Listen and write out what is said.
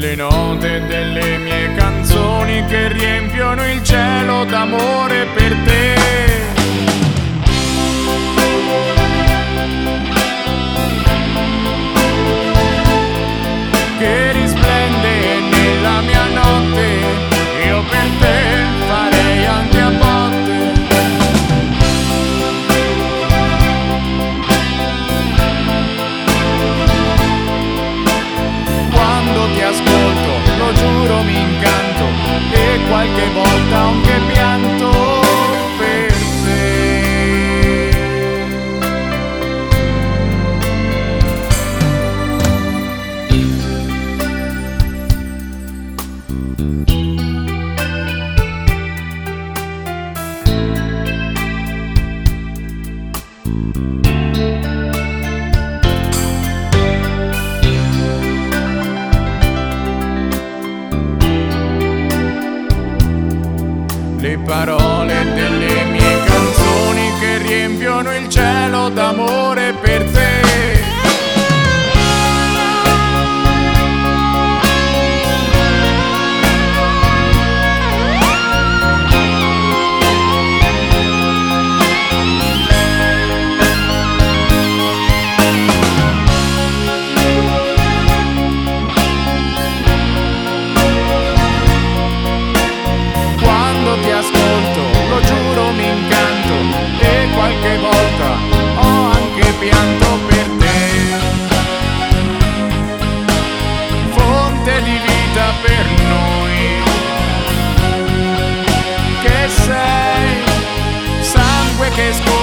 delle note delle mie canzoni che riempiono il cielo d'amore per te. Che risplende nella mia notte, io per te farei anche a botte. Quando ti ascolto, lo giuro mi incanto, e qualche volta anche pianto per te. Le parole delle mie canzoni che riempiono il cielo d'amore per te. Ti ascolto, lo giuro mi incanto, e qualche volta ho anche pianto per te. Fonte di vita per noi, che sei, sangue che scorre